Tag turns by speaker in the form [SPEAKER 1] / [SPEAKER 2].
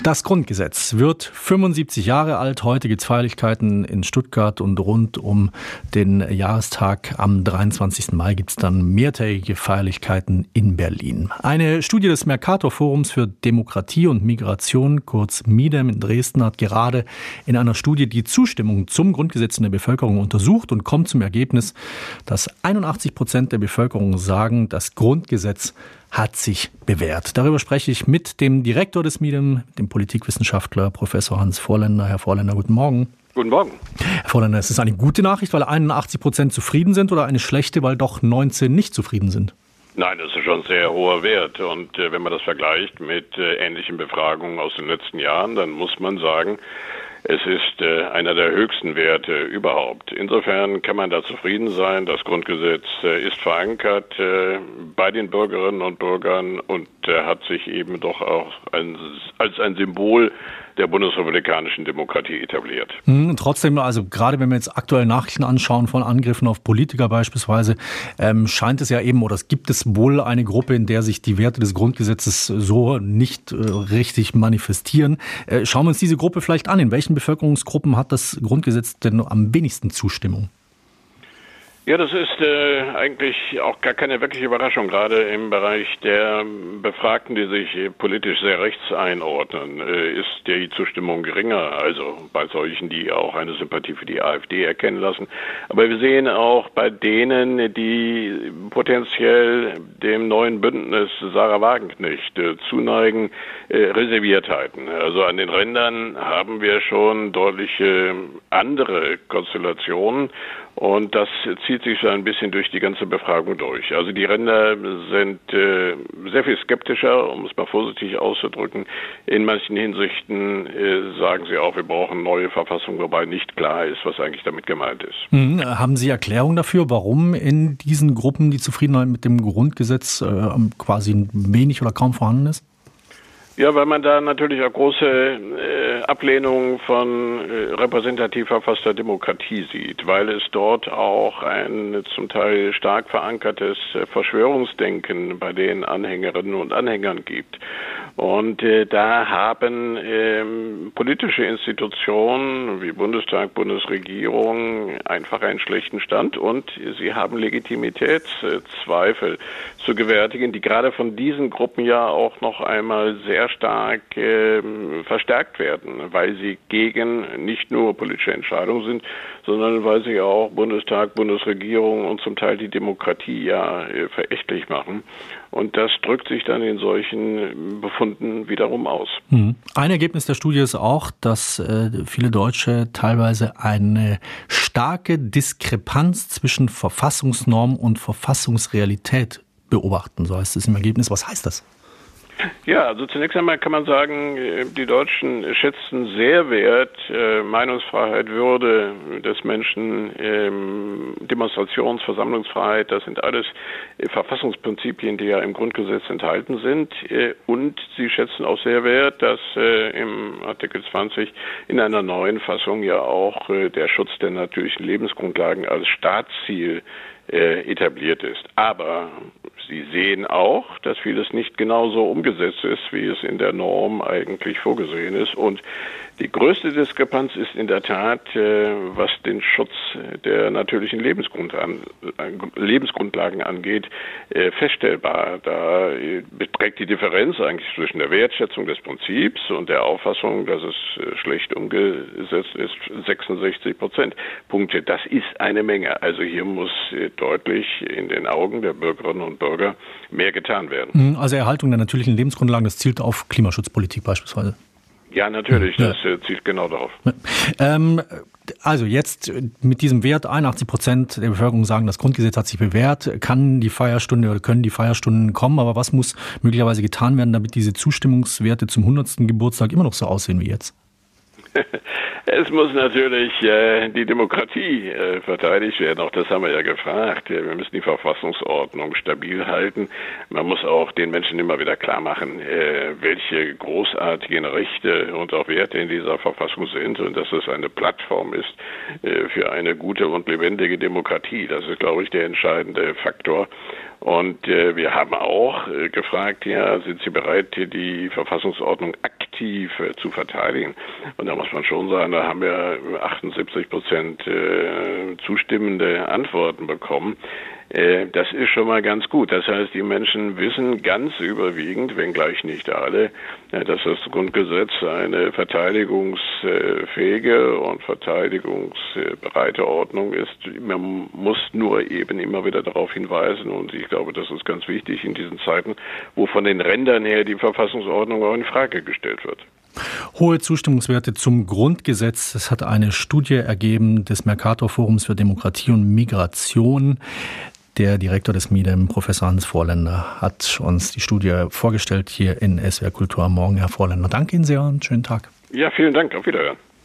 [SPEAKER 1] Das Grundgesetz wird 75 Jahre alt. Heute gibt es Feierlichkeiten in Stuttgart und rund um den Jahrestag am 23. Mai gibt es dann mehrtägige Feierlichkeiten in Berlin. Eine Studie des Mercator Forums für Demokratie und Migration, kurz MIDEM in Dresden, hat gerade in einer Studie die Zustimmung zum Grundgesetz in der Bevölkerung untersucht und kommt zum Ergebnis, dass 81% der Bevölkerung sagen, das Grundgesetz hat sich bewährt. Darüber spreche ich mit dem Direktor des MIDEM, dem Politikwissenschaftler Professor Hans Vorländer. Herr Vorländer, guten Morgen.
[SPEAKER 2] Guten Morgen.
[SPEAKER 1] Herr Vorländer, ist es eine gute Nachricht, weil 81% zufrieden sind oder eine schlechte, weil doch 19 nicht zufrieden sind?
[SPEAKER 2] Nein, das ist schon ein sehr hoher Wert. Und wenn man das vergleicht mit ähnlichen Befragungen aus den letzten Jahren, dann muss man sagen, es ist einer der höchsten Werte überhaupt. Insofern kann man da zufrieden sein. Das Grundgesetz ist verankert bei den Bürgerinnen und Bürgern und hat sich eben doch auch als ein Symbol der bundesrepublikanischen Demokratie etabliert.
[SPEAKER 1] Trotzdem, also gerade wenn wir jetzt aktuelle Nachrichten anschauen von Angriffen auf Politiker beispielsweise, scheint es ja eben, oder es gibt es wohl eine Gruppe, in der sich die Werte des Grundgesetzes so nicht richtig manifestieren. Schauen wir uns diese Gruppe vielleicht an. In welchen Bevölkerungsgruppen hat das Grundgesetz denn am wenigsten Zustimmung?
[SPEAKER 2] Ja, das ist eigentlich auch gar keine wirkliche Überraschung, gerade im Bereich der Befragten, die sich politisch sehr rechts einordnen, ist die Zustimmung geringer, also bei solchen, die auch eine Sympathie für die AfD erkennen lassen. Aber wir sehen auch bei denen, die potenziell dem neuen Bündnis Sarah Wagenknecht zuneigen, Reserviertheiten. Also an den Rändern haben wir schon deutliche andere Konstellationen. Und das zieht sich so ein bisschen durch die ganze Befragung durch. Also die Ränder sind sehr viel skeptischer, um es mal vorsichtig auszudrücken. In manchen Hinsichten sagen sie auch, wir brauchen neue Verfassung, wobei nicht klar ist, was eigentlich damit gemeint ist.
[SPEAKER 1] Haben Sie Erklärung dafür, warum in diesen Gruppen die Zufriedenheit mit dem Grundgesetz quasi wenig oder kaum vorhanden ist?
[SPEAKER 2] Ja, weil man da natürlich auch große Ablehnung von repräsentativ verfasster Demokratie sieht, weil es dort auch ein zum Teil stark verankertes Verschwörungsdenken bei den Anhängerinnen und Anhängern gibt. Und da haben politische Institutionen wie Bundestag, Bundesregierung einfach einen schlechten Stand und sie haben Legitimitätszweifel zu gewärtigen, die gerade von diesen Gruppen ja auch noch einmal sehr stark verstärkt werden, weil sie gegen nicht nur politische Entscheidungen sind, sondern weil sie auch Bundestag, Bundesregierung und zum Teil die Demokratie ja verächtlich machen. Und das drückt sich dann in solchen Befunden wiederum aus.
[SPEAKER 1] Ein Ergebnis der Studie ist auch, dass viele Deutsche teilweise eine starke Diskrepanz zwischen Verfassungsnorm und Verfassungsrealität beobachten. So heißt es im Ergebnis. Was heißt das?
[SPEAKER 2] Ja, also zunächst einmal kann man sagen, die Deutschen schätzen sehr wert Meinungsfreiheit, Würde des Menschen, Demonstrations-, Versammlungsfreiheit, das sind alles Verfassungsprinzipien, die ja im Grundgesetz enthalten sind. Und sie schätzen auch sehr wert, dass im Artikel 20 in einer neuen Fassung ja auch der Schutz der natürlichen Lebensgrundlagen als Staatsziel etabliert ist. Aber sie sehen auch, dass vieles nicht genauso umgesetzt ist, wie es in der Norm eigentlich vorgesehen ist. Und die größte Diskrepanz ist in der Tat, was den Schutz der natürlichen Lebensgrundlagen angeht, feststellbar. Da beträgt die Differenz eigentlich zwischen der Wertschätzung des Prinzips und der Auffassung, dass es schlecht umgesetzt ist, 66 Prozentpunkte. Das ist eine Menge. Also hier muss deutlich in den Augen der Bürgerinnen und Bürger mehr getan werden.
[SPEAKER 1] Also Erhaltung der natürlichen Lebensgrundlagen, das zielt auf Klimaschutzpolitik beispielsweise.
[SPEAKER 2] Ja, natürlich, das zielt genau darauf.
[SPEAKER 1] Also jetzt mit diesem Wert, 81% der Bevölkerung sagen, das Grundgesetz hat sich bewährt, können die Feierstunden kommen, aber was muss möglicherweise getan werden, damit diese Zustimmungswerte zum 100. Geburtstag immer noch so aussehen wie jetzt?
[SPEAKER 2] Es muss natürlich die Demokratie verteidigt werden. Auch das haben wir ja gefragt. Wir müssen die Verfassungsordnung stabil halten. Man muss auch den Menschen immer wieder klar machen, welche großartigen Rechte und auch Werte in dieser Verfassung sind und dass es eine Plattform ist für eine gute und lebendige Demokratie. Das ist, glaube ich, der entscheidende Faktor. Und wir haben auch gefragt, ja, sind Sie bereit, die Verfassungsordnung aktiv zu verteidigen? Und da muss man schon sagen, da haben wir 78% zustimmende Antworten bekommen. Das ist schon mal ganz gut. Das heißt, die Menschen wissen ganz überwiegend, wenngleich nicht alle, dass das Grundgesetz eine verteidigungsfähige und verteidigungsbereite Ordnung ist. Man muss nur eben immer wieder darauf hinweisen, und ich glaube, das ist ganz wichtig in diesen Zeiten, wo von den Rändern her die Verfassungsordnung auch in Frage gestellt wird.
[SPEAKER 1] Hohe Zustimmungswerte zum Grundgesetz. Das hat eine Studie ergeben des Mercator Forums für Demokratie und Migration. Der Direktor des MIDEM, Professor Hans Vorländer, hat uns die Studie vorgestellt hier in SWR Kultur am Morgen. Herr Vorländer, danke Ihnen sehr und schönen Tag.
[SPEAKER 2] Ja, vielen Dank. Auf Wiederhören.